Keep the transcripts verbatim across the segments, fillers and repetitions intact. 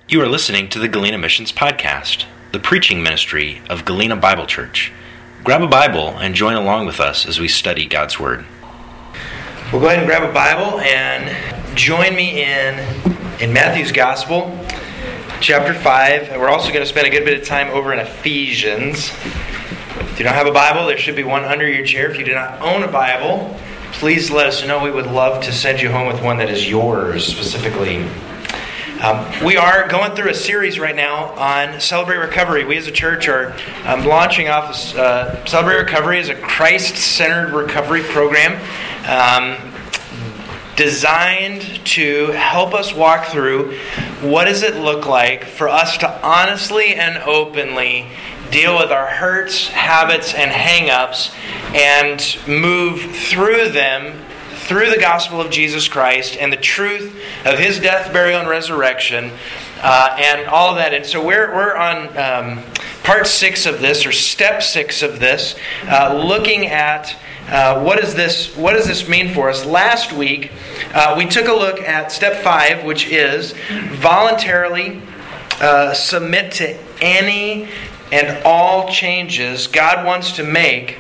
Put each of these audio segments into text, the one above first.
You are listening to the Galena Missions Podcast, the preaching ministry of Galena Bible Church. Grab a Bible and join along with us as we study God's Word. Well, go ahead and grab a Bible and join me in, in Matthew's Gospel, chapter five. And we're also going to spend a good bit of time over in Ephesians. If you don't have a Bible, there should be one under your chair. If you do not own a Bible, please let us know. We would love to send you home with one that is yours specifically. Um, we are going through a series right now on Celebrate Recovery. We as a church are um, launching off uh, Celebrate Recovery as a Christ-centered recovery program um, designed to help us walk through what does it look like for us to honestly and openly deal with our hurts, habits, and hang-ups and move through them through the gospel of Jesus Christ and the truth of His death, burial, and resurrection, uh, and all of that. And so we're we're on um, part six of this, or step six of this, uh, looking at uh, what is this? What does this mean for us? Last week uh, we took a look at step five, which is voluntarily uh, submit to any and all changes God wants to make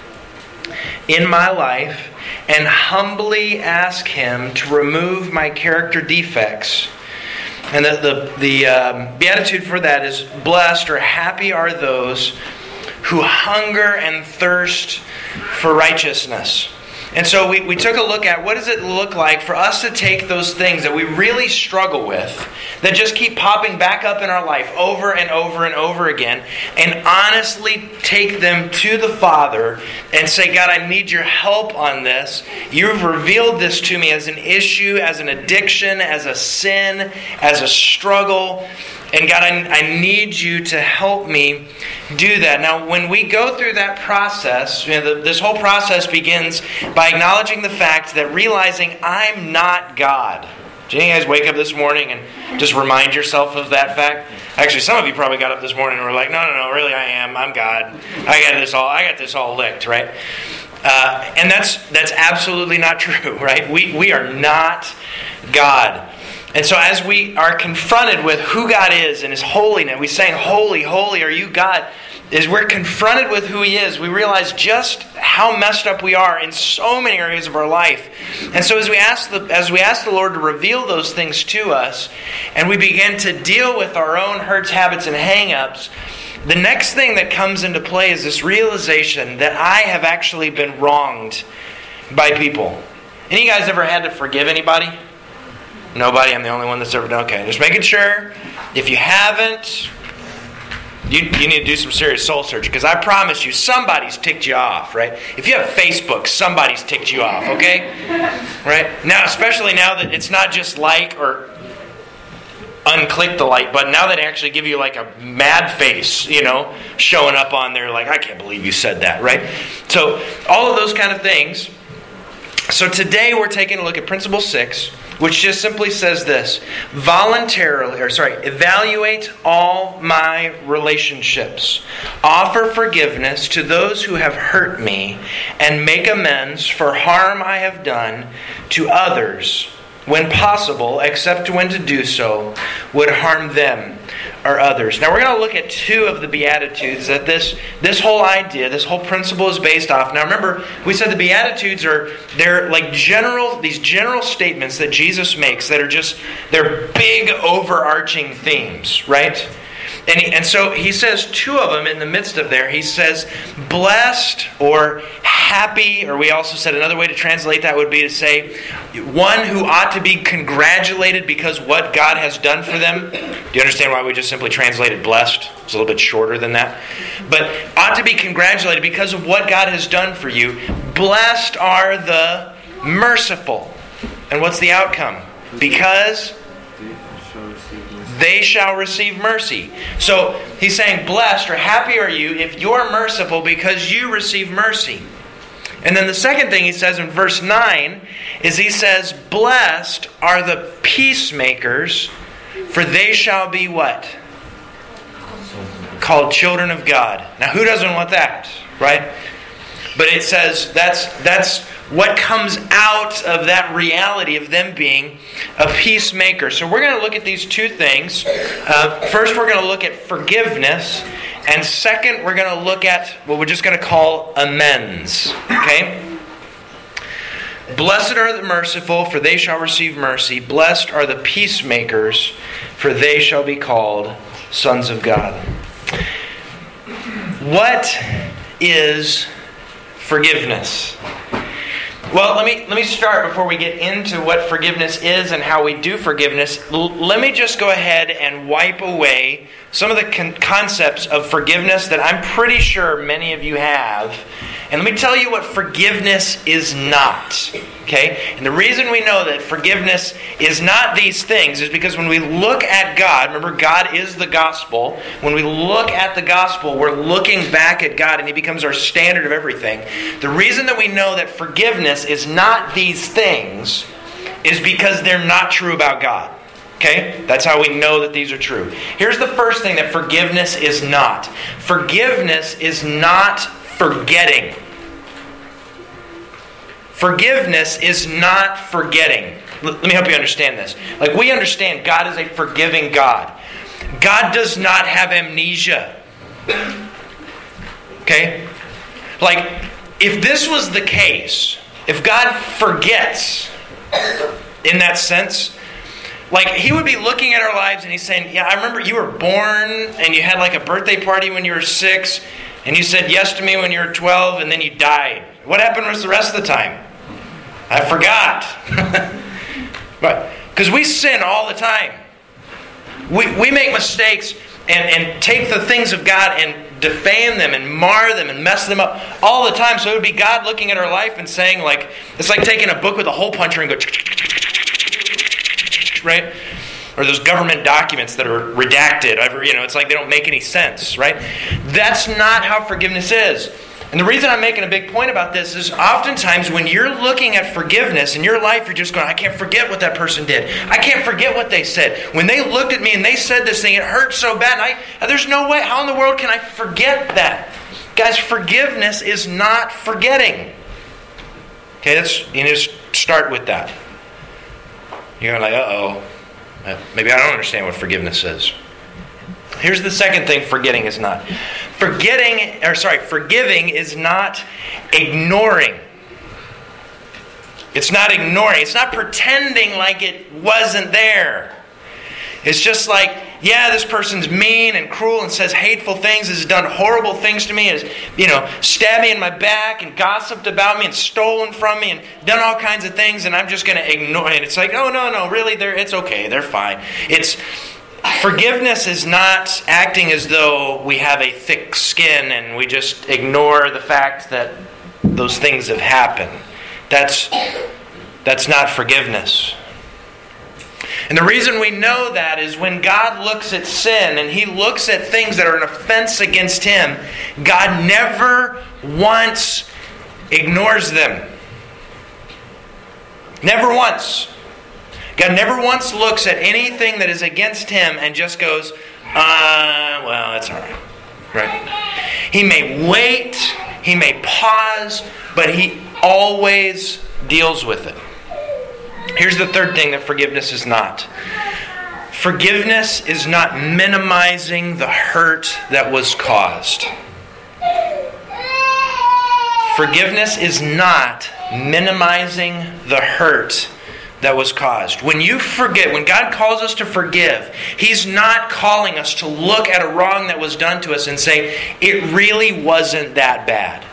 in my life, and humbly ask Him to remove my character defects. And the the, the um, beatitude for that is, blessed or happy are those who hunger and thirst for righteousness. And so we, we took a look at what does it look like for us to take those things that we really struggle with, that just keep popping back up in our life over and over and over again, and honestly take them to the Father and say, God, I need your help on this. You've revealed this to me as an issue, as an addiction, as a sin, as a struggle. And God, I, I need you to help me do that. Now, when we go through that process, you know, the, this whole process begins by acknowledging the fact that realizing I'm not God. Do you guys wake up this morning and just remind yourself of that fact? Actually, some of you probably got up this morning and were like, no, no, no, really I am. I'm God. I got this all, I got this all licked, right? Uh, and that's that's absolutely not true, right? We we are not God. And so as we are confronted with who God is and His holiness, we sang, holy, holy are you, God. As we're confronted with who He is, we realize just how messed up we are in so many areas of our life. And so as we ask the, as we ask the Lord to reveal those things to us, and we begin to deal with our own hurts, habits, and hang-ups, the next thing that comes into play is this realization that I have actually been wronged by people. Any of you guys ever had to forgive anybody? Nobody? I'm the only one that's ever done. Okay, just making sure. If you haven't, you, you need to do some serious soul searching, because I promise you, somebody's ticked you off, right? If you have Facebook, somebody's ticked you off, okay? Right? Now, especially now that it's not just like or unclick the like button, now that they actually give you like a mad face, you know, showing up on there like, I can't believe you said that, right? So, all of those kind of things. So today we're taking a look at Principle six, which just simply says this: voluntarily, or sorry, evaluate all my relationships. Offer forgiveness to those who have hurt me, and make amends for harm I have done to others, when possible, except when to do so would harm them or others. Now we're going to look at two of the Beatitudes that this, this whole idea, this whole principle is based off. Now remember, we said the Beatitudes are, they're like general, these general statements that Jesus makes that are just, they're big overarching themes, right? And, he, and so he says two of them in the midst of there. He says, blessed or happy, or we also said another way to translate that would be to say, one who ought to be congratulated because what God has done for them. Do you understand why we just simply translated blessed? It's a little bit shorter than that. But ought to be congratulated because of what God has done for you. Blessed are the merciful. And what's the outcome? Because they shall receive mercy. So he's saying, blessed or happy are you if you're merciful because you receive mercy. And then the second thing he says in verse nine is he says, blessed are the peacemakers, for they shall be what? Called children of God. Now who doesn't want that, right? But it says that's that's what comes out of that reality of them being a peacemaker. So we're going to look at these two things. Uh, first, we're going to look at forgiveness. And second, we're going to look at what we're just going to call amends. Okay? Blessed are the merciful, for they shall receive mercy. Blessed are the peacemakers, for they shall be called sons of God. What is forgiveness? Well, let me let me start before we get into what forgiveness is and how we do forgiveness. L- let me just go ahead and wipe away some of the con- concepts of forgiveness that I'm pretty sure many of you have. And let me tell you what forgiveness is not. Okay? And the reason we know that forgiveness is not these things is because when we look at God, remember God is the gospel. When we look at the gospel, we're looking back at God and He becomes our standard of everything. The reason that we know that forgiveness is not these things is because they're not true about God. Okay? That's how we know that these are true. Here's the first thing that forgiveness is not. Forgiveness is not forgetting. Forgiveness is not forgetting. Let me help you understand this. Like, we understand God is a forgiving God. God does not have amnesia. Okay? Like, if this was the case, if God forgets in that sense, like, He would be looking at our lives and He's saying, yeah, I remember you were born and you had like a birthday party when you were six and you said yes to me when you were twelve and then you died. What happened was the rest of the time? I forgot. But because we sin all the time. We we make mistakes and, and take the things of God and defame them and mar them and mess them up all the time. So it would be God looking at our life and saying, like, it's like taking a book with a hole puncher and go, right? Or those government documents that are redacted. You know, it's like they don't make any sense, right? That's not how forgiveness is. And the reason I'm making a big point about this is oftentimes when you're looking at forgiveness in your life, you're just going, I can't forget what that person did. I can't forget what they said. When they looked at me and they said this thing, it hurt so bad. And I, there's no way. How in the world can I forget that? Guys, forgiveness is not forgetting. Okay, that's, you need to start with that. You're like, uh-oh. Maybe I don't understand what forgiveness is. Here's the second thing forgetting is not. Forgetting, or sorry, forgiving is not ignoring. It's not ignoring. It's not pretending like it wasn't there. It's just like, yeah, this person's mean and cruel and says hateful things, has done horrible things to me, has, you know, stabbed me in my back and gossiped about me and stolen from me and done all kinds of things, and I'm just going to ignore it. It's like, oh, no, no, really, they're, it's okay, they're fine. It's forgiveness is not acting as though we have a thick skin and we just ignore the fact that those things have happened. That's, that's not forgiveness. And the reason we know that is when God looks at sin and He looks at things that are an offense against Him, God never once ignores them. Never once. God never once looks at anything that is against Him and just goes, uh, well, that's all right. Right? He may wait, He may pause, but He always deals with it. Here's the third thing that forgiveness is not. Forgiveness is not minimizing the hurt that was caused. Forgiveness is not minimizing the hurt that was caused. When you forget, when God calls us to forgive, He's not calling us to look at a wrong that was done to us and say, it really wasn't that bad.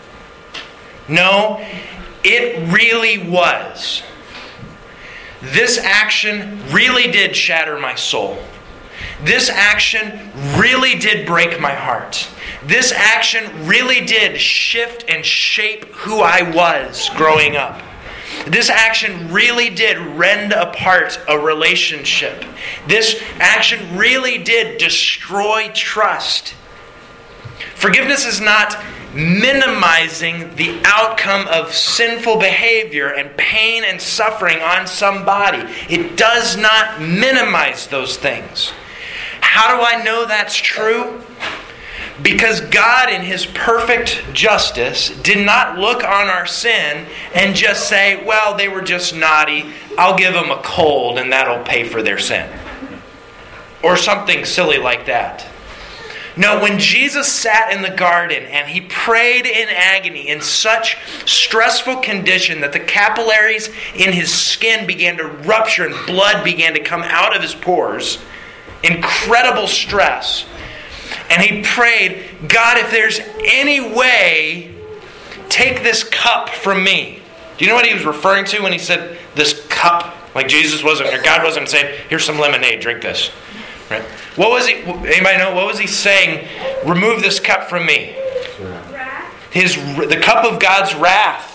No, it really was. This action really did shatter my soul. This action really did break my heart. This action really did shift and shape who I was growing up. This action really did rend apart a relationship. This action really did destroy trust. Forgiveness is not minimizing the outcome of sinful behavior and pain and suffering on somebody. It does not minimize those things. How do I know that's true? Because God, in His perfect justice, did not look on our sin and just say, well, they were just naughty. I'll give them a cold and that'll pay for their sin. Or something silly like that. No, when Jesus sat in the garden and He prayed in agony in such stressful condition that the capillaries in His skin began to rupture and blood began to come out of His pores, incredible stress, and He prayed, God, if there's any way, take this cup from me. Do you know what He was referring to when He said this cup? Like Jesus wasn't, or God wasn't saying, here's some lemonade, drink this. Right? What was He, anybody know, what was He saying? Remove this cup from me. His, the cup of God's wrath.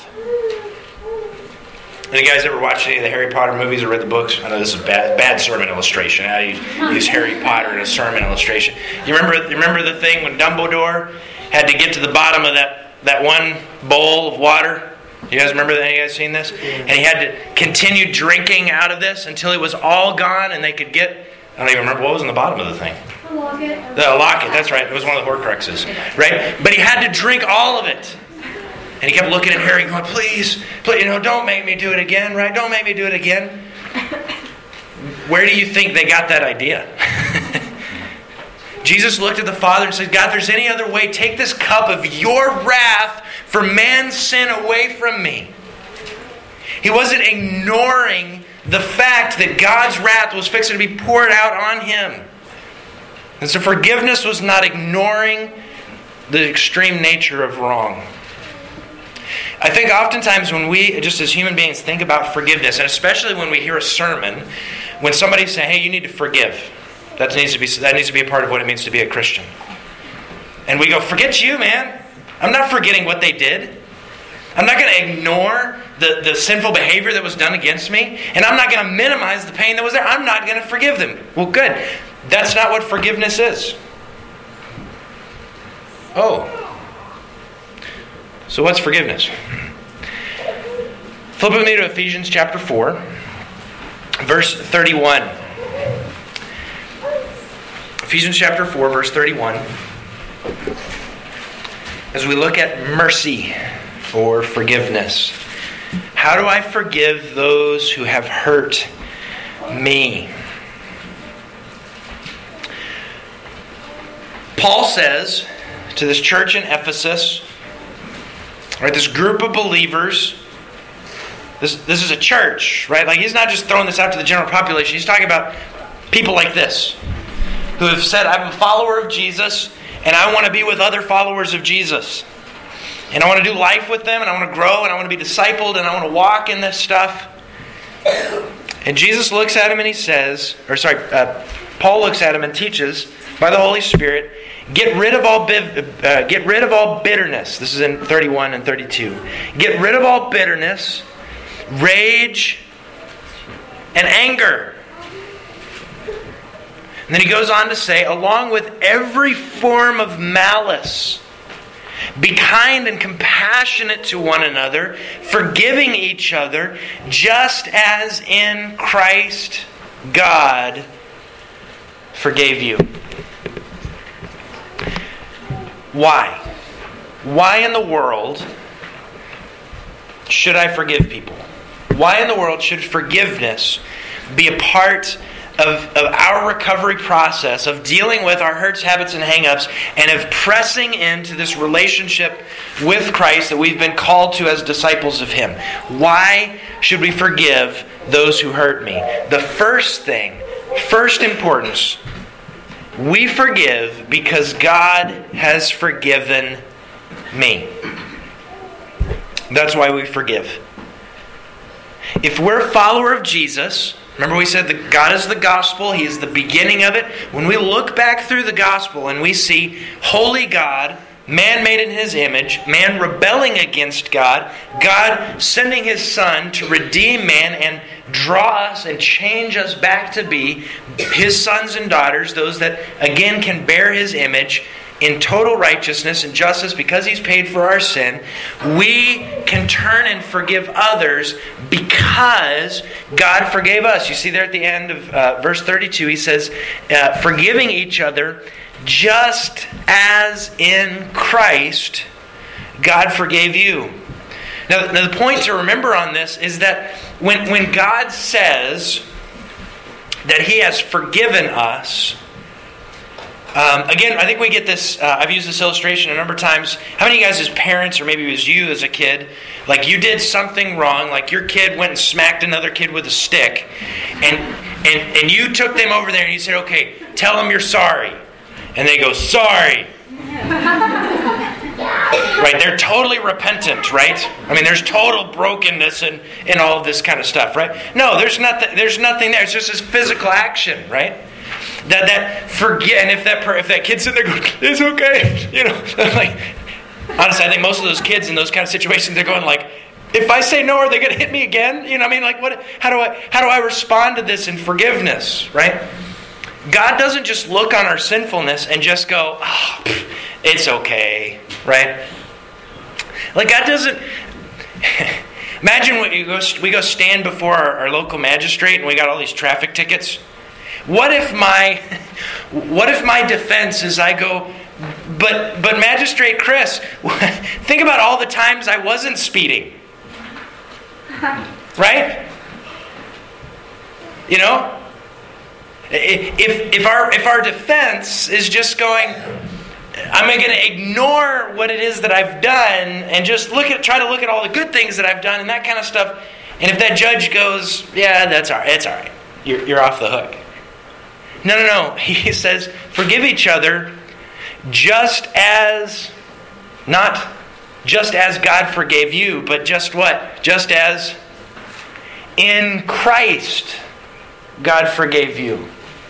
Any guys ever watched any of the Harry Potter movies or read the books? I know this is bad, bad sermon illustration. I use, use Harry Potter in a sermon illustration. You remember, you remember the thing when Dumbledore had to get to the bottom of that, that one bowl of water? You guys remember that? Any of you guys seen this? And he had to continue drinking out of this until it was all gone and they could get... I don't even remember what was in the bottom of the thing. A locket. The locket, that's right. It was one of the Horcruxes. Right? But he had to drink all of it. And he kept looking at Harry going, please, please, you know, don't make me do it again, right? Don't make me do it again. Where do you think they got that idea? Jesus looked at the Father and said, God, if there's any other way, take this cup of your wrath for man's sin away from me. He wasn't ignoring the fact that God's wrath was fixing to be poured out on Him. And so forgiveness was not ignoring the extreme nature of wrong. I think oftentimes when we, just as human beings, think about forgiveness, and especially when we hear a sermon, when somebody says, hey, you need to forgive. That needs to be, that needs to be a part of what it means to be a Christian. And we go, forget you, man. I'm not forgetting what they did. I'm not going to ignore the, the sinful behavior that was done against me. And I'm not going to minimize the pain that was there. I'm not going to forgive them. Well, good. That's not what forgiveness is. Oh. So what's forgiveness? Flip with me to Ephesians chapter four, verse thirty-one. Ephesians chapter four, verse thirty-one. As we look at mercy or forgiveness. How do I forgive those who have hurt me? Paul says to this church in Ephesus, right, this group of believers, this, this is a church, right? Like he's not just throwing this out to the general population. He's talking about people like this who have said, I'm a follower of Jesus and I want to be with other followers of Jesus. And I want to do life with them and I want to grow and I want to be discipled and I want to walk in this stuff. And Jesus looks at him and he says, or sorry, uh, Paul looks at him and teaches by the Holy Spirit, Get rid of all biv- uh, get rid of all bitterness. This is in thirty-one and thirty-two. Get rid of all bitterness, rage, and anger. And then he goes on to say, along with every form of malice, be kind and compassionate to one another, forgiving each other, just as in Christ God forgave you. Why? Why in the world should I forgive people? Why in the world should forgiveness be a part of, of our recovery process, of dealing with our hurts, habits, and hang-ups, and of pressing into this relationship with Christ that we've been called to as disciples of Him? Why should we forgive those who hurt me? The first thing, first importance, we forgive because God has forgiven me. That's why we forgive. If we're a follower of Jesus, remember we said that God is the gospel, He is the beginning of it. When we look back through the gospel and we see holy God, man made in His image, man rebelling against God, God sending His Son to redeem man and draw us and change us back to be His sons and daughters, those that again can bear His image in total righteousness and justice because He's paid for our sin, we can turn and forgive others because God forgave us. You see there at the end of uh, verse thirty-two, He says, uh, forgiving each other just as in Christ God forgave you. Now, now the point to remember on this is that when, when God says that He has forgiven us, Um, again, I think we get this, uh, I've used this illustration a number of times. How many of you guys as parents, or maybe it was you as a kid, like you did something wrong, like your kid went and smacked another kid with a stick, and and, and you took them over there and you said, okay, tell them you're sorry. And they go, sorry. Right, they're totally repentant, right? I mean, there's total brokenness and, and all of this kind of stuff, right? No, there's nothing, there's nothing there. It's just this physical action, right? That that forget, and if that per, if that kid's sitting there going, it's okay, you know, like honestly, I think most of those kids in those kind of situations, they're going like, if I say no, are they going to hit me again? You know, what I mean, like, what? How do I how do I respond to this in forgiveness? Right? God doesn't just look on our sinfulness and just go, oh, pff, it's okay, right? Like God doesn't. Imagine when you go, we go stand before our, our local magistrate and we got all these traffic tickets. What if my, what if my defense is I go, but but Magistrate Chris, think about all the times I wasn't speeding, right? You know, if if our if our defense is just going, I'm going to ignore what it is that I've done and just look at try to look at all the good things that I've done and that kind of stuff, and if that judge goes, yeah, that's all right, it's all right, you're you're off the hook. No, no, no. He says, forgive each other just as, not just as God forgave you, but just what? Just as in Christ God forgave you.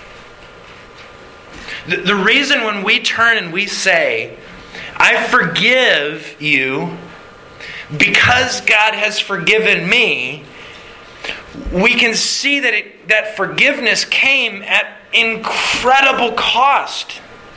The, the reason when we turn and we say, I forgive you because God has forgiven me, we can see that it, that forgiveness came at incredible cost.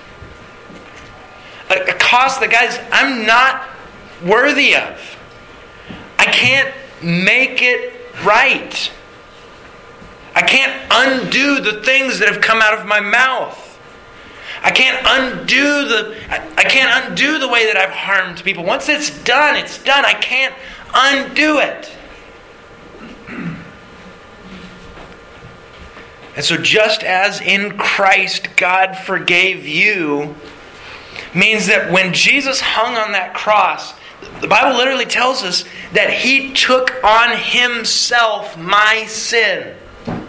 A, a cost that, guys, I'm not worthy of. I can't make it right. I can't undo the things that have come out of my mouth. I can't undo the I, I can't undo the way that I've harmed people. Once it's done, it's done. I can't undo it. And so just as in Christ God forgave you, means that when Jesus hung on that cross, the Bible literally tells us that He took on Himself my sin.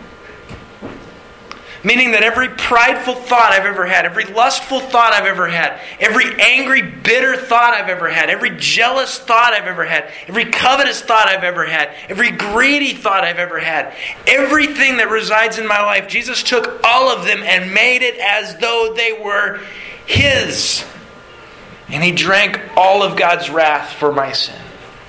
Meaning that every prideful thought I've ever had, every lustful thought I've ever had, every angry, bitter thought I've ever had, every jealous thought I've ever had, every covetous thought I've ever had, every greedy thought I've ever had, everything that resides in my life, Jesus took all of them and made it as though they were His. And He drank all of God's wrath for my sin.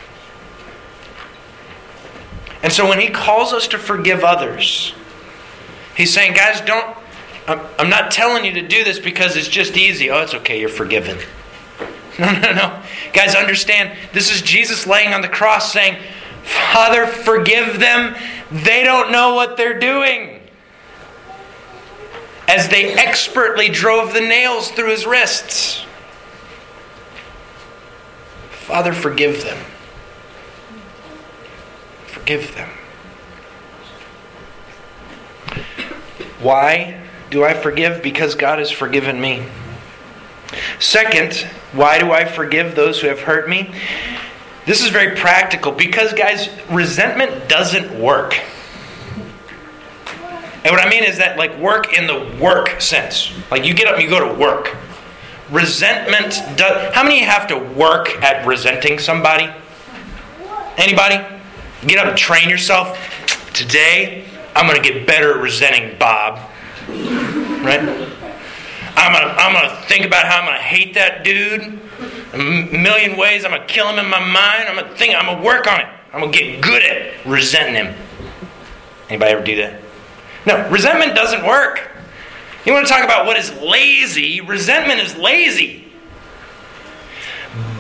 And so when He calls us to forgive others, He's saying, guys, don't, I'm not telling you to do this because it's just easy. Oh, it's okay, you're forgiven. No, no, no. Guys, understand, this is Jesus laying on the cross saying, Father, forgive them. They don't know what they're doing. As they expertly drove the nails through His wrists. Father, forgive them. Forgive them. Why do I forgive? Because God has forgiven me. Second, why do I forgive those who have hurt me? This is very practical because, guys, resentment doesn't work. And what I mean is that, like, work in the work sense. Like, you get up and you go to work. Resentment does... How many have to work at resenting somebody? Anybody? Get up and train yourself. Today, I'm going to get better at resenting Bob. Right? I'm going to I'm going to think about how I'm going to hate that dude. A million ways. I'm going to kill him in my mind. I'm going to think. I'm going to work on it. I'm going to get good at resenting him. Anybody ever do that? No, resentment doesn't work. You want to talk about what is lazy? Resentment is lazy.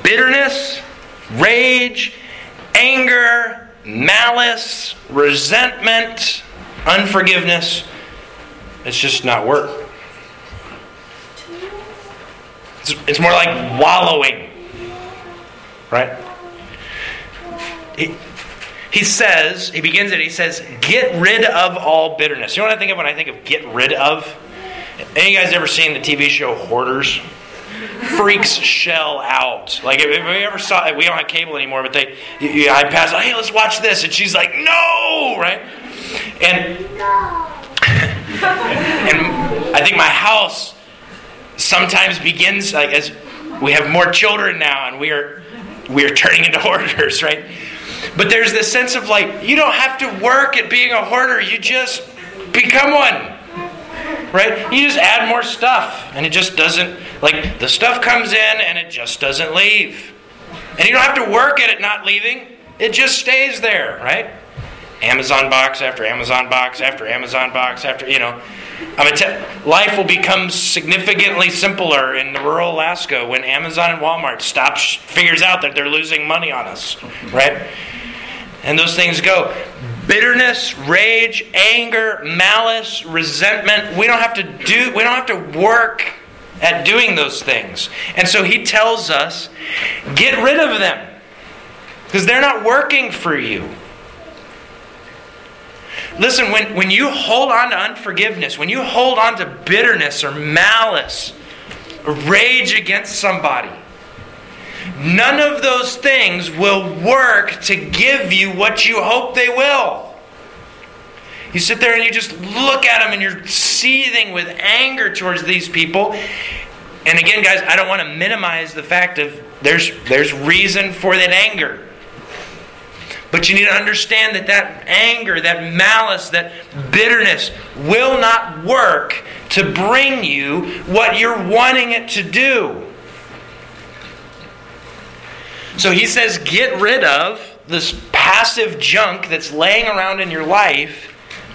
bitterness, rage, anger, malice, resentment, unforgiveness. It's just not work. It's, it's more like wallowing. Right? He, he says, he begins it, he says, get rid of all bitterness. You know what I think of when I think of get rid of? Any of you guys ever seen the T V show Hoarders? Freaks shell out. Like, if, if we ever saw it, we don't have cable anymore, but they, you, you, I pass, hey, let's watch this. And she's like, no! Right? And, and I think my house sometimes begins, like, as we have more children now, and we are, we are turning into hoarders, right? But there's this sense of, like, you don't have to work at being a hoarder. You just become one. Right? You just add more stuff, and it just doesn't, like, the stuff comes in and it just doesn't leave. And you don't have to work at it not leaving. It just stays there, right? Amazon box after Amazon box after Amazon box after, you know. I mean, te- life will become significantly simpler in the rural Alaska when Amazon and Walmart stops, figures out that they're losing money on us, right? And those things go. Bitterness, rage, anger, malice, resentment. We don't have to do, we don't have to work at doing those things. And so he tells us, get rid of them. Because they're not working for you. Listen, when, when you hold on to unforgiveness, when you hold on to bitterness or malice, or rage against somebody, none of those things will work to give you what you hope they will. You sit there and you just look at them and you're seething with anger towards these people. And again, guys, I don't want to minimize the fact of there's, there's reason for that anger. But you need to understand that that anger, that malice, that bitterness will not work to bring you what you're wanting it to do. So he says, get rid of this passive junk that's laying around in your life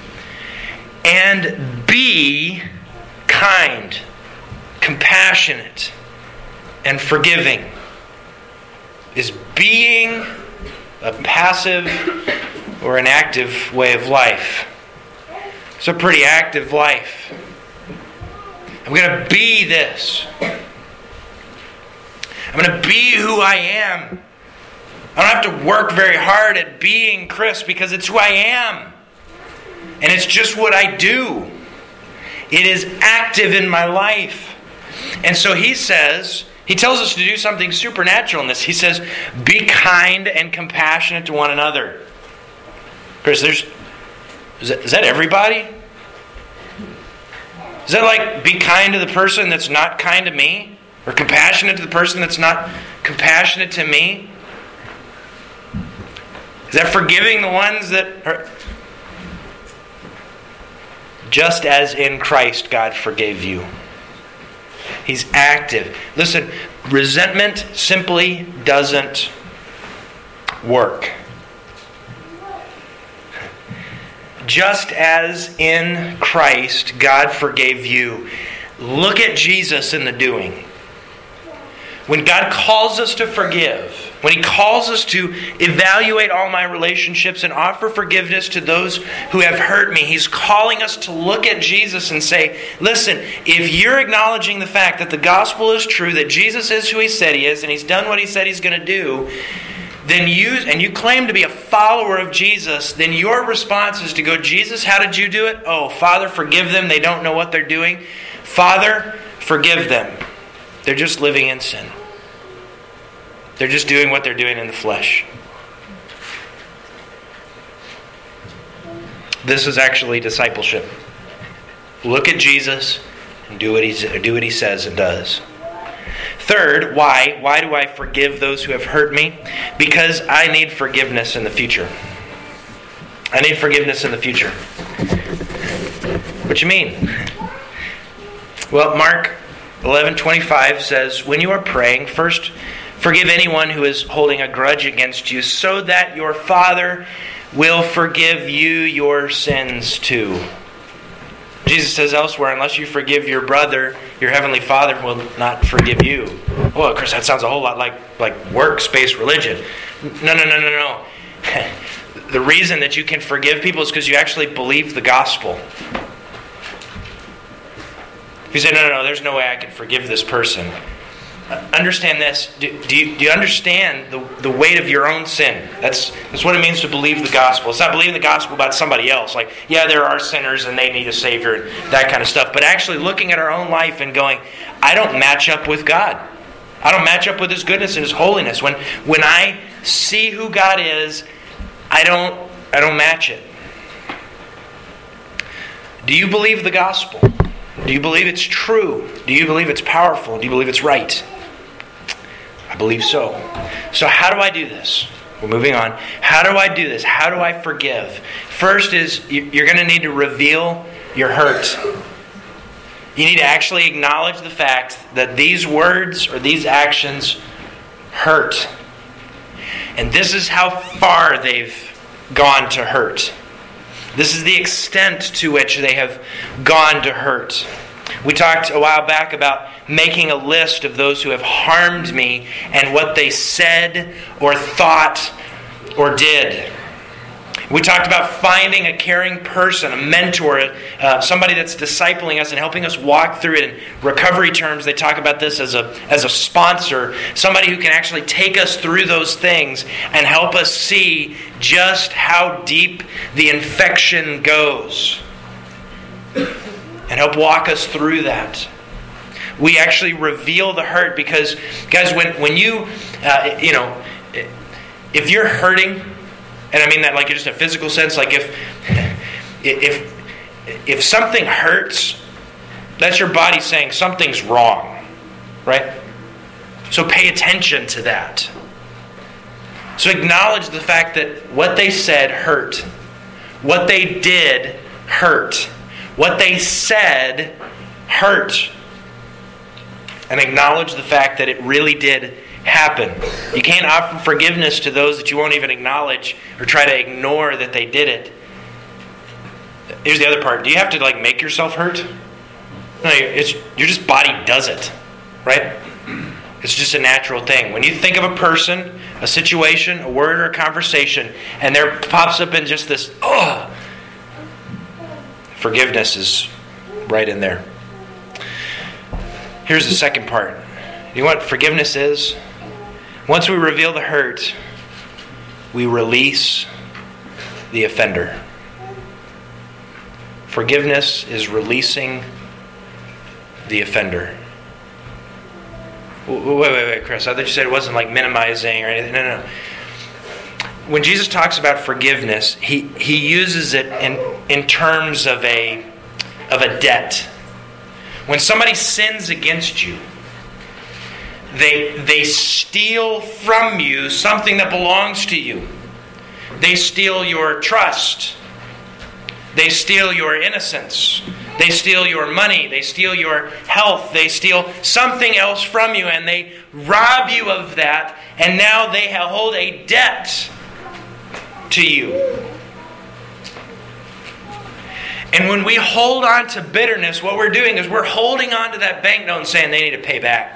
and be kind, compassionate, and forgiving. Is being a passive or an active way of life? It's a pretty active life. I'm going to be this. I'm going to be who I am. I don't have to work very hard at being Chris because it's who I am. And it's just what I do. It is active in my life. And so he says, he tells us to do something supernatural in this. He says, be kind and compassionate to one another. Chris, there's, is that, is that everybody? Is that like be kind to the person that's not kind to me? Or compassionate to the person that's not compassionate to me? Is that forgiving the ones that are... Just as in Christ God forgave you. He's active. Listen, resentment simply doesn't work. Just as in Christ God forgave you. Look at Jesus in the doing. When God calls us to forgive, when He calls us to evaluate all my relationships and offer forgiveness to those who have hurt me, He's calling us to look at Jesus and say, listen, if you're acknowledging the fact that the gospel is true, that Jesus is who He said He is, and He's done what He said He's going to do, then you, and you claim to be a follower of Jesus, then your response is to go, Jesus, how did you do it? Oh, Father, forgive them. They don't know what they're doing. Father, forgive them. They're just living in sin. They're just doing what they're doing in the flesh. This is actually discipleship. Look at Jesus and do what he do what he says and does. Third, why? Why do I forgive those who have hurt me? Because I need forgiveness in the future. I need forgiveness in the future. What you mean? Well, Mark eleven twenty-five says, when you are praying, first forgive anyone who is holding a grudge against you, so that your Father will forgive you your sins too. Jesus says elsewhere, unless you forgive your brother, your heavenly Father will not forgive you. Well, Chris, that sounds a whole lot like, like works-based religion. No, no, no, no, no. The reason that you can forgive people is because you actually believe the gospel. If you say, no, no, no, there's no way I can forgive this person. Understand this. Do, do, you, do you understand the, the weight of your own sin? That's, that's what it means to believe the gospel. It's not believing the gospel about somebody else. Like, yeah, there are sinners and they need a Savior and that kind of stuff. But actually looking at our own life and going, I don't match up with God. I don't match up with His goodness and His holiness. When, when I see who God is, I don't, I don't match it. Do you believe the gospel? Do you believe it's true? Do you believe it's powerful? Do you believe it's right? I believe so. So how do I do this? We're moving on. How do I do this? How do I forgive? First is you're going to need to reveal your hurt. You need to actually acknowledge the fact that these words or these actions hurt. And this is how far they've gone to hurt. This is the extent to which they have gone to hurt. We talked a while back about making a list of those who have harmed me and what they said or thought or did. We talked about finding a caring person, a mentor, uh, somebody that's discipling us and helping us walk through it. In recovery terms, they talk about this as a, as a sponsor, somebody who can actually take us through those things and help us see just how deep the infection goes and help walk us through that. We actually reveal the hurt because, guys, when, when you, uh, you know, if you're hurting, and I mean that like in just a physical sense, like if if if something hurts, that's your body saying something's wrong, right? So pay attention to that. So acknowledge the fact that what they said hurt. What they did hurt. What they said hurt. And acknowledge the fact that it really did happen. You can't offer forgiveness to those that you won't even acknowledge or try to ignore that they did it. Here's the other part. Do you have to like make yourself hurt? No, it's your just body does it, right? It's just a natural thing. When you think of a person, a situation, a word, or a conversation, and there pops up in just this, oh, forgiveness is right in there. Here's the second part. You know what forgiveness is? Once we reveal the hurt, we release the offender. Forgiveness is releasing the offender. Wait, wait, wait, Chris. I thought you said it wasn't like minimizing or anything. No, no. When Jesus talks about forgiveness, he, he uses it in, in terms of a, of a debt. When somebody sins against you, They they steal from you something that belongs to you. They steal your trust. They steal your innocence. They steal your money. They steal your health. They steal something else from you and they rob you of that. And now they hold a debt to you. And when we hold on to bitterness, what we're doing is we're holding on to that banknote and saying they need to pay back.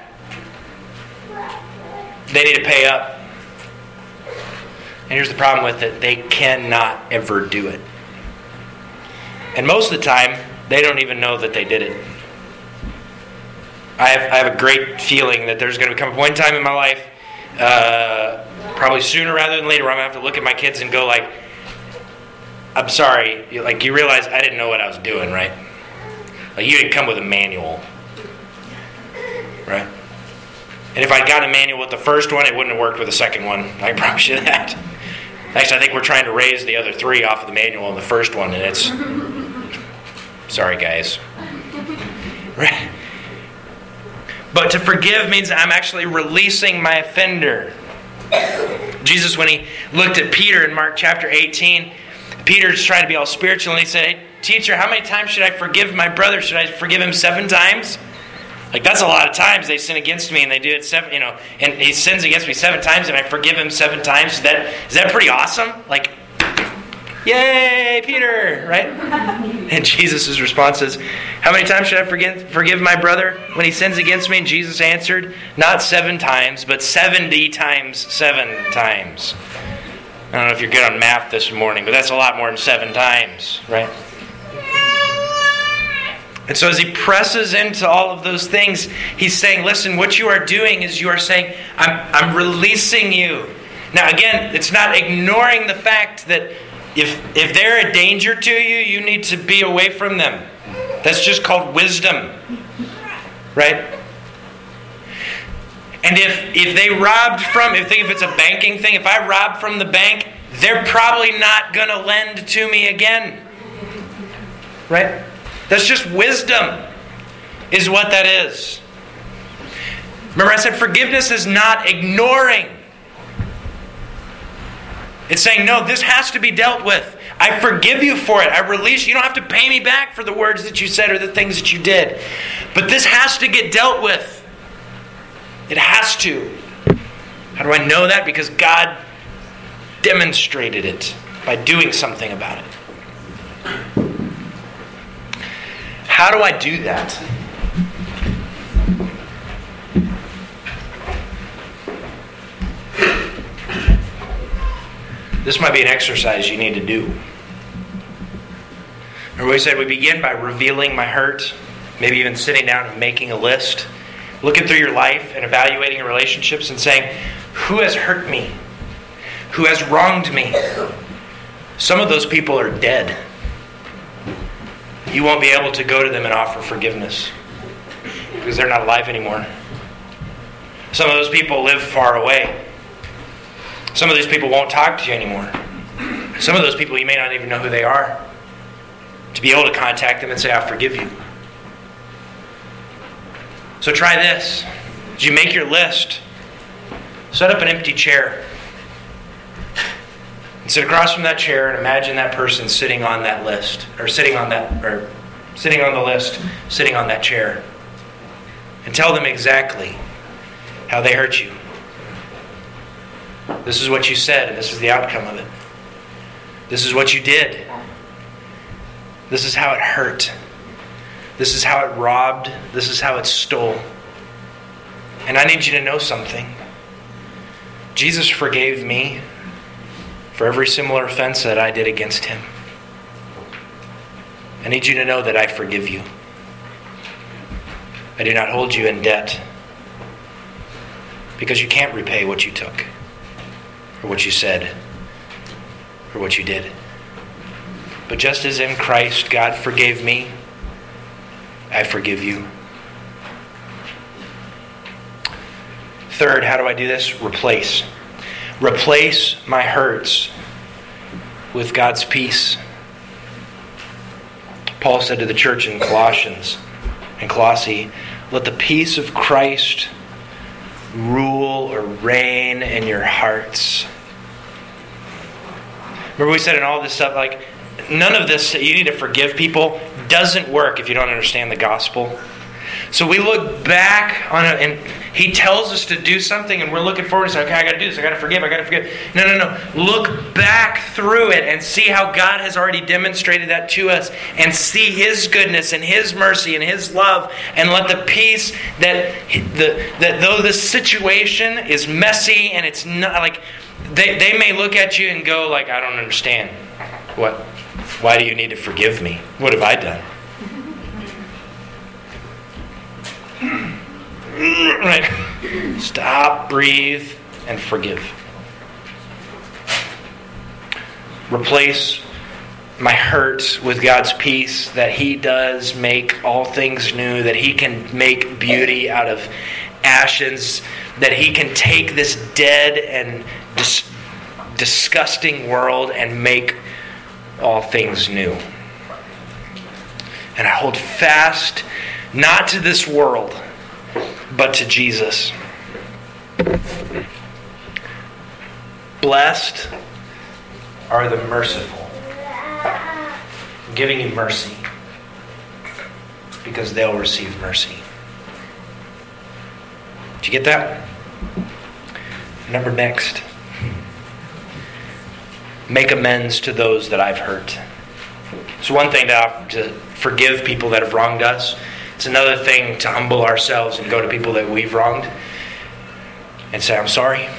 They need to pay up. And here's the problem with it. They cannot ever do it. And most of the time, they don't even know that they did it. I have, I have a great feeling that there's going to come a point in time in my life, uh, probably sooner rather than later, where I'm going to have to look at my kids and go like, I'm sorry, like you realize I didn't know what I was doing, right? Like you didn't come with a manual. Right? And if I'd gotten a manual with the first one, it wouldn't have worked with the second one. I can promise you that. Actually, I think we're trying to raise the other three off of the manual in the first one, and it's... Sorry, guys. Right? But to forgive means I'm actually releasing my offender. Jesus, when he looked at Peter in Mark chapter eighteen, Peter's trying to be all spiritual, and he said, hey, teacher, how many times should I forgive my brother? Should I forgive him seven times? Like, that's a lot of times they sin against me and they do it seven, you know, and he sins against me seven times and I forgive him seven times. Is that, is that pretty awesome? Like, Yay, Peter, right? And Jesus' response is, how many times should I forgive, forgive my brother when he sins against me? And Jesus answered, not seven times, but seventy times seven times. I don't know if you're good on math this morning, but that's a lot more than seven times, right? And so as he presses into all of those things, he's saying, listen, what you are doing is you are saying, I'm, I'm releasing you. Now again, it's not ignoring the fact that if, if they're a danger to you, you need to be away from them. That's just called wisdom. Right? And if, if they robbed from, if, if it's a banking thing, if I rob from the bank, they're probably not going to lend to me again. Right? That's just wisdom, is what that is. Remember I said forgiveness is not ignoring. It's saying, no, this has to be dealt with. I forgive you for it. I release you. You don't have to pay me back for the words that you said or the things that you did. But this has to get dealt with. It has to. How do I know that? Because God demonstrated it by doing something about it. How do I do that? This might be an exercise you need to do. Remember we said we begin by revealing my hurt, maybe even sitting down and making a list, looking through your life and evaluating your relationships and saying, who has hurt me? Who has wronged me? Some of those people are dead. You won't be able to go to them and offer forgiveness because they're not alive anymore. Some of those people live far away. Some of these people won't talk to you anymore. Some of those people you may not even know who they are. To be able to contact them and say, I forgive you. So try this. As you make your list, set up an empty chair. And sit across from that chair and imagine that person sitting on that list, or sitting on that, or sitting on the list, sitting on that chair. And tell them exactly how they hurt you. This is what you said, and this is the outcome of it. This is what you did. This is how it hurt. This is how it robbed. This is how it stole. And I need you to know something. Jesus forgave me for every similar offense that I did against him. I need you to know that I forgive you. I do not hold you in debt because you can't repay what you took or what you said or what you did. But just as in Christ God forgave me, I forgive you. Third, how do I do this? Replace. Replace my hurts with God's peace. Paul said to the church in Colossians, in Colossae, let the peace of Christ rule or reign in your hearts. Remember we said in all this stuff, like, none of this, you need to forgive people, doesn't work if you don't understand the gospel. So we look back on it, and he tells us to do something, and we're looking forward to saying, okay, I got to do this, I got to forgive, I got to forgive. No, no, no. Look back through it and see how God has already demonstrated that to us, and see His goodness and His mercy and His love, and let the peace that the that though this situation is messy and it's not like they they may look at you and go like, I don't understand. What? Why do you need to forgive me? What have I done? Right. Stop, breathe, and forgive. Replace my hurt with God's peace, that He does make all things new, that He can make beauty out of ashes, that He can take this dead and dis- disgusting world and make all things new. And I hold fast not to this world, but to Jesus. Blessed are the merciful. I'm giving you mercy because they'll receive mercy. Did you get that? Number next. make amends to those that I've hurt. It's one thing to, to forgive people that have wronged us. It's another thing to humble ourselves and go to people that we've wronged and say, I'm sorry.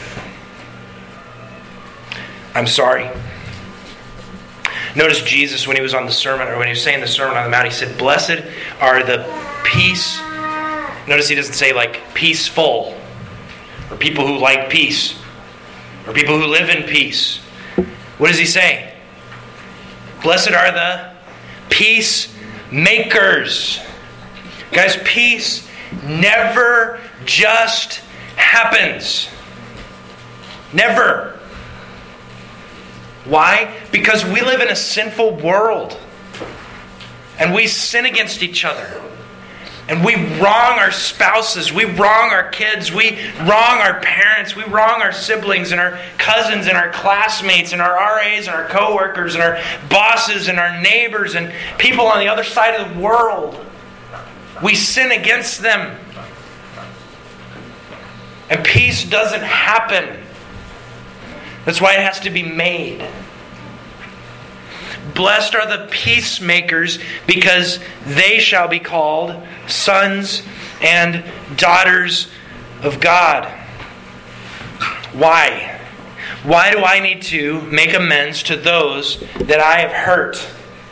I'm sorry. Notice Jesus, when he was on the sermon, or when he was saying the Sermon on the Mount, he said, blessed are the peace. Notice he doesn't say like peaceful, or people who like peace, or people who live in peace. What does he say? Blessed are the peacemakers. Guys, peace never just happens. Never. Why? Because we live in a sinful world. And we sin against each other. And we wrong our spouses. We wrong our kids. We wrong our parents. We wrong our siblings and our cousins and our classmates and our R As and our coworkers and our bosses and our neighbors and people on the other side of the world. We sin against them. And peace doesn't happen. That's why it has to be made. Blessed are the peacemakers, because they shall be called sons and daughters of God. Why? Why do I need to make amends to those that I have hurt?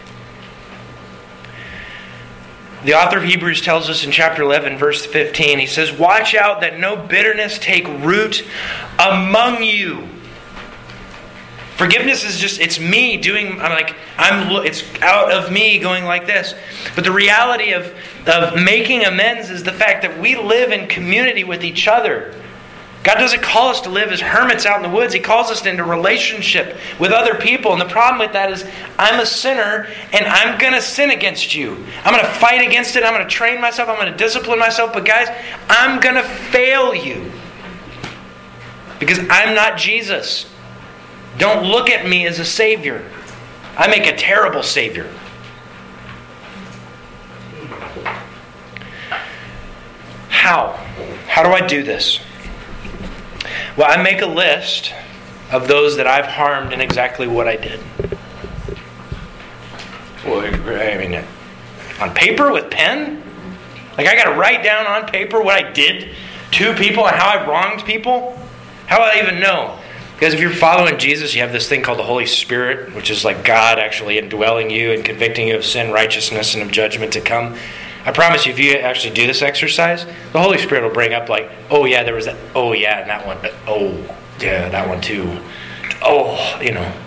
The author of Hebrews tells us in chapter eleven, verse fifteen, he says, watch out that no bitterness take root among you. Forgiveness is just, it's me doing, I'm like, I'm, it's out of me going like this. But the reality of, of making amends is the fact that we live in community with each other. God doesn't call us to live as hermits out in the woods. He calls us into relationship with other people. And the problem with that is I'm a sinner and I'm going to sin against you. I'm going to fight against it. I'm going to train myself. I'm going to discipline myself. But guys, I'm going to fail you. Because I'm not Jesus. Don't look at me as a Savior. I make a terrible Savior. How? How do I do this? Well, I make a list of those that I've harmed in exactly what I did. Well, I mean, on paper with pen? Like I got to write down on paper what I did to people and how I wronged people? How would I even know? Because if you're following Jesus, you have this thing called the Holy Spirit, which is like God actually indwelling you and convicting you of sin, righteousness, and of judgment to come. I promise you, if you actually do this exercise, the Holy Spirit will bring up like, oh yeah, there was that, oh yeah, and that one, but oh yeah, that one too. Oh, you know.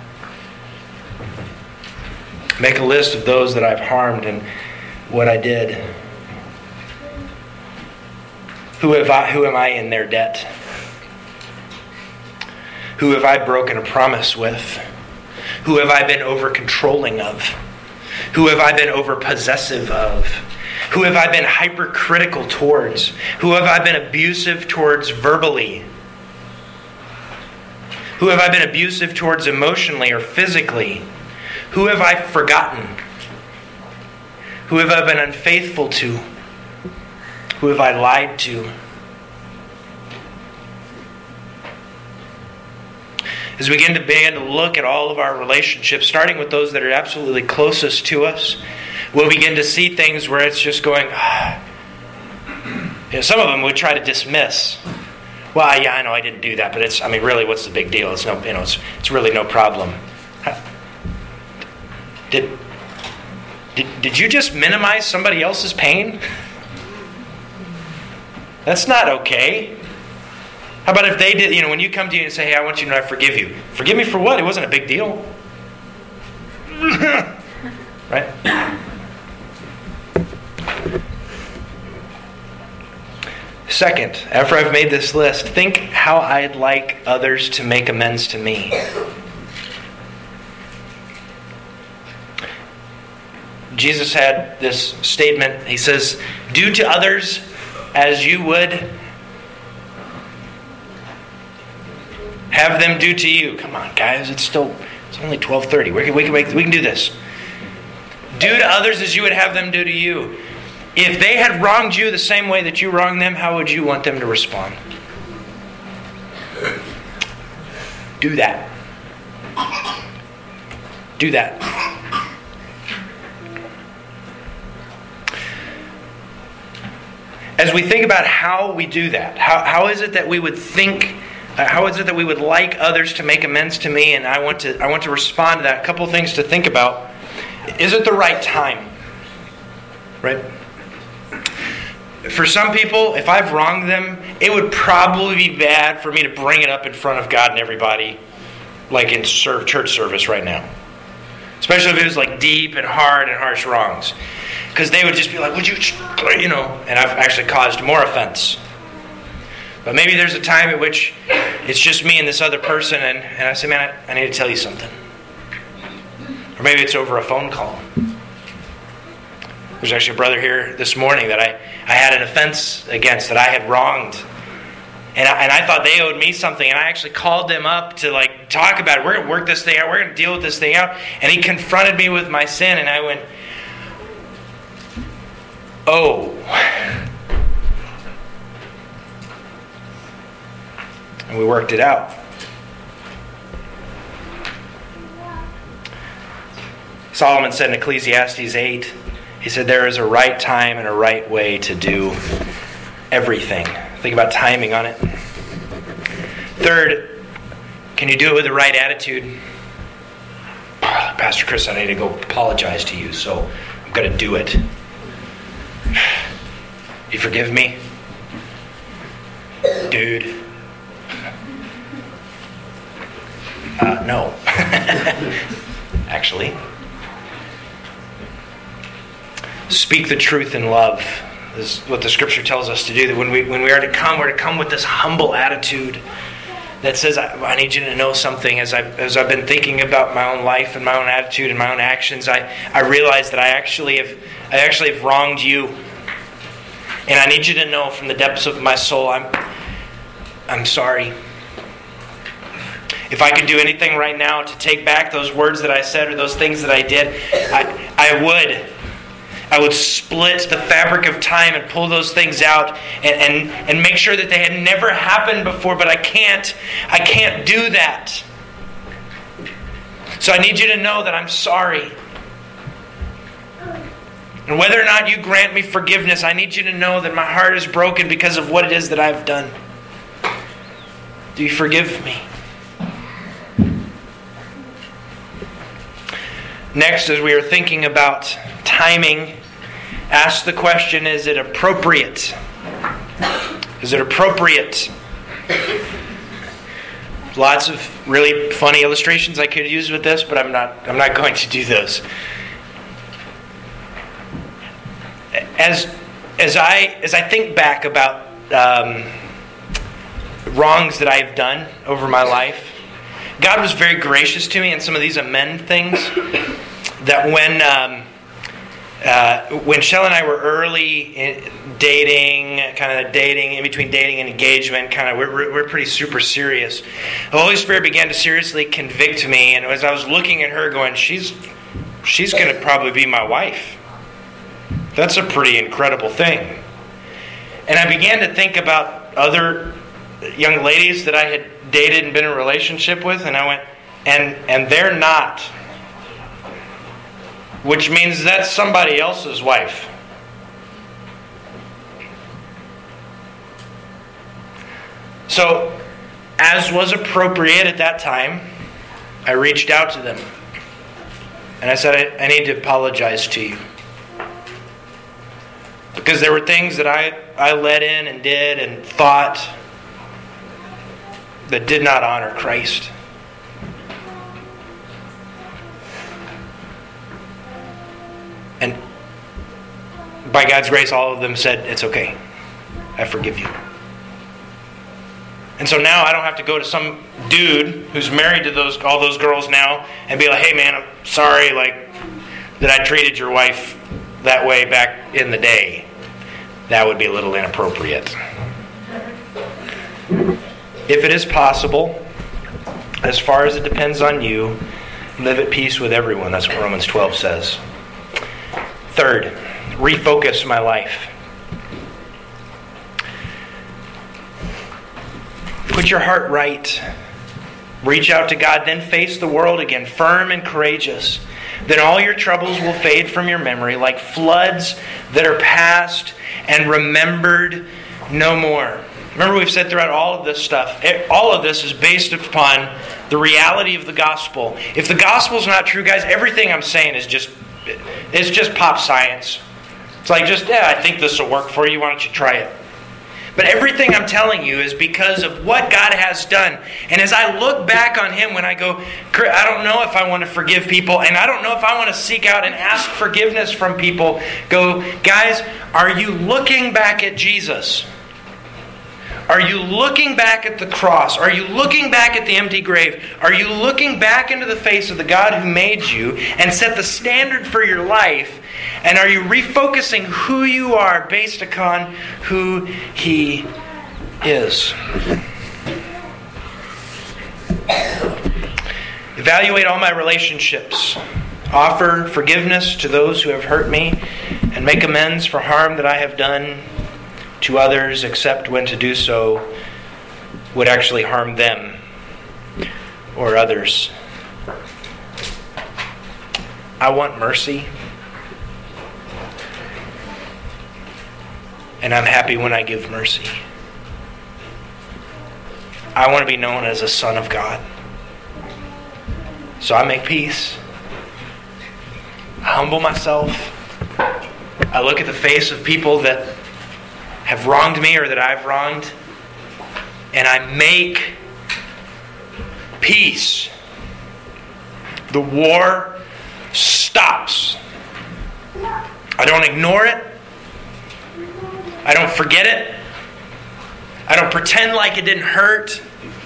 Make a list of those that I've harmed and what I did. Who have I, who am I in their debt? Who have I broken a promise with? Who have I been over-controlling of? Who have I been over-possessive of? Who have I been hypercritical towards? Who have I been abusive towards verbally? Who have I been abusive towards emotionally or physically? Who have I forgotten? Who have I been unfaithful to? Who have I lied to? As we begin to begin to look at all of our relationships, starting with those that are absolutely closest to us, we'll begin to see things where it's just going, ah. You know, some of them we try to dismiss. Well, yeah, I know I didn't do that, but it's, I mean, really, what's the big deal? It's no, you know, it's, it's really no problem. Did, did, did you just minimize somebody else's pain? That's not okay. How about if they did, you know, when you come to you and say, hey, I want you to know I forgive you. Forgive me for what? It wasn't a big deal. Right? Second, after I've made this list, think how I'd like others to make amends to me. Jesus had this statement. He says, do to others as you would have them do to you. Come on, guys. It's still, it's only twelve thirty. We can, we can make, we can do this. Do to others as you would have them do to you. If they had wronged you the same way that you wronged them, how would you want them to respond? Do that. Do that. As we think about how we do that, how, how is it that we would think, uh, how is it that we would like others to make amends to me, and I want to I want to respond to that. A couple of things to think about. Is it the right time? Right? For some people, if I've wronged them, it would probably be bad for me to bring it up in front of God and everybody, like in serve, church service right now. Especially if it was like deep and hard and harsh wrongs. Because they would just be like, would you, you know, and I've actually caused more offense. But maybe there's a time at which it's just me and this other person, and, and I say, man, I, I need to tell you something. Or maybe it's over a phone call. There's actually a brother here this morning that I, I had an offense against, that I had wronged. And I, and I thought they owed me something, and I actually called them up to like talk about it. We're going to work this thing out. We're going to deal with this thing out. And he confronted me with my sin, and I went, oh. And we worked it out. Solomon said in Ecclesiastes eight, he said, there is a right time and a right way to do everything. Think about timing on it. Third, can you do it with the right attitude? Pastor Chris, I need to go apologize to you, so I'm going to do it. You forgive me? Dude. Uh, no. Actually. Speak the truth in love. This is what the Scripture tells us to do. That when we when we are to come, we're to come with this humble attitude that says, I, I need you to know something. As I've, as I've been thinking about my own life and my own attitude and my own actions, I, I realize that I actually have I actually have wronged you. And I need you to know from the depths of my soul, I'm I'm sorry. If I could do anything right now to take back those words that I said or those things that I did, I, I would. I would split the fabric of time and pull those things out and, and, and make sure that they had never happened before, but I can't. I can't do that. So I need you to know that I'm sorry. And whether or not you grant me forgiveness, I need you to know that my heart is broken because of what it is that I've done. Do you forgive me? Next, as we are thinking about timing, ask the question, is it appropriate? Is it appropriate? Lots of really funny illustrations I could use with this, but I'm not I'm not going to do those. As as I as I think back about um, wrongs that I've done over my life, God was very gracious to me in some of these amend things. That when um, uh, when Shell and I were early in dating, kind of dating, in between dating and engagement, kind of we're, we're pretty super serious. The Holy Spirit began to seriously convict me, and as I was looking at her going, she's she's going to probably be my wife. That's a pretty incredible thing. And I began to think about other young ladies that I had dated and been in a relationship with, and I went, and and they're not. Which means that's somebody else's wife. So, as was appropriate at that time, I reached out to them. And I said, I, I need to apologize to you. Because there were things that I, I let in and did and thought that did not honor Christ. And by God's grace, all of them said, it's okay. I forgive you. And so now I don't have to go to some dude who's married to those all those girls now and be like, hey man, I'm sorry like that I treated your wife that way back in the day. That would be a little inappropriate. If it is possible, as far as it depends on you, live at peace with everyone. That's what Romans twelve says. Third, refocus my life. Put your heart right. Reach out to God, then face the world again, firm and courageous. Then all your troubles will fade from your memory like floods that are past and remembered no more. Remember, we've said throughout all of this stuff, all of this is based upon the reality of the gospel. If the gospel's not true, guys, everything I'm saying is just, it's just pop science. It's like just, yeah, I think this will work for you. Why don't you try it? But everything I'm telling you is because of what God has done. And as I look back on Him, when I go, I don't know if I want to forgive people, and I don't know if I want to seek out and ask forgiveness from people, go, guys, are you looking back at Jesus? Are you looking back at the cross? Are you looking back at the empty grave? Are you looking back into the face of the God who made you and set the standard for your life? And are you refocusing who you are based upon who He is? Evaluate all my relationships. Offer forgiveness to those who have hurt me and make amends for harm that I have done to others, except when to do so would actually harm them or others. I want mercy. And I'm happy when I give mercy. I want to be known as a son of God. So I make peace. I humble myself. I look at the face of people that have wronged me or that I've wronged, and I make peace. The war stops. I don't ignore it. I don't forget it. I don't pretend like it didn't hurt.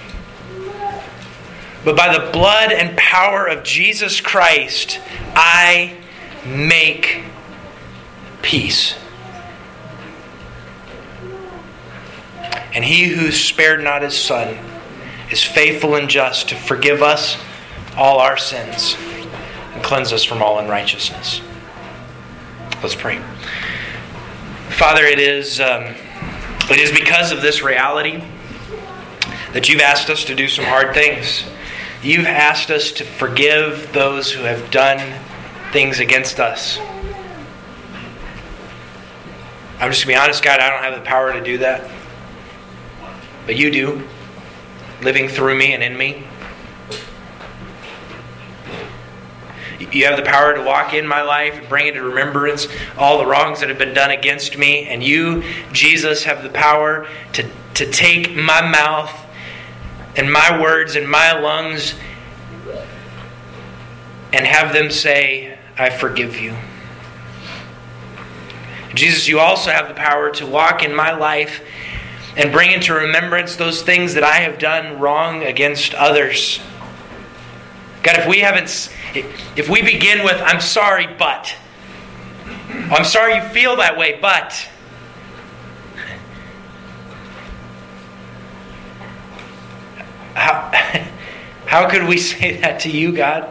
But by the blood and power of Jesus Christ, I make peace. And He who spared not His Son is faithful and just to forgive us all our sins and cleanse us from all unrighteousness. Let's pray. Father, it is, um, it is because of this reality that You've asked us to do some hard things. You've asked us to forgive those who have done things against us. I'm just going to be honest, God, I don't have the power to do that. But You do, living through me and in me. You have the power to walk in my life and bring into remembrance all the wrongs that have been done against me. And You, Jesus, have the power to, to take my mouth and my words and my lungs and have them say, I forgive you. Jesus, You also have the power to walk in my life and bring into remembrance those things that I have done wrong against others. God, if we haven't, if we begin with, I'm sorry, but. I'm sorry you feel that way, but. How, how could we say that to You, God?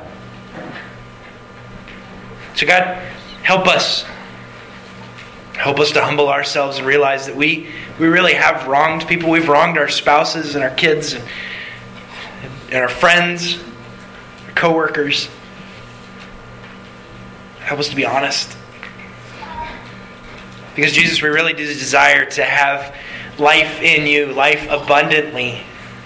So God, help us. Help us to humble ourselves and realize that we, we really have wronged people. We've wronged our spouses and our kids and, and our friends, our co-workers. Help us to be honest. Because Jesus, we really do desire to have life in You, life abundantly.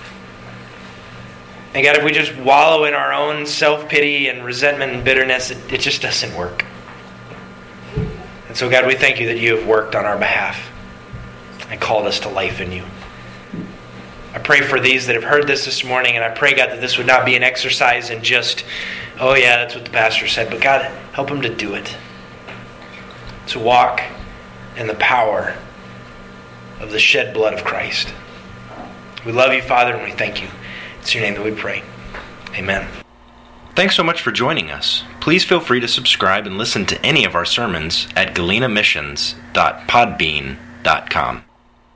And God, if we just wallow in our own self-pity and resentment and bitterness, it, it just doesn't work. And so God, we thank You that You have worked on our behalf and called us to life in You. I pray for these that have heard this this morning, and I pray, God, that this would not be an exercise in just, oh yeah, that's what the pastor said, but God, help them to do it. To walk in the power of the shed blood of Christ. We love You, Father, and we thank You. It's Your name that we pray. Amen. Thanks so much for joining us. Please feel free to subscribe and listen to any of our sermons at galena missions dot podbean dot com.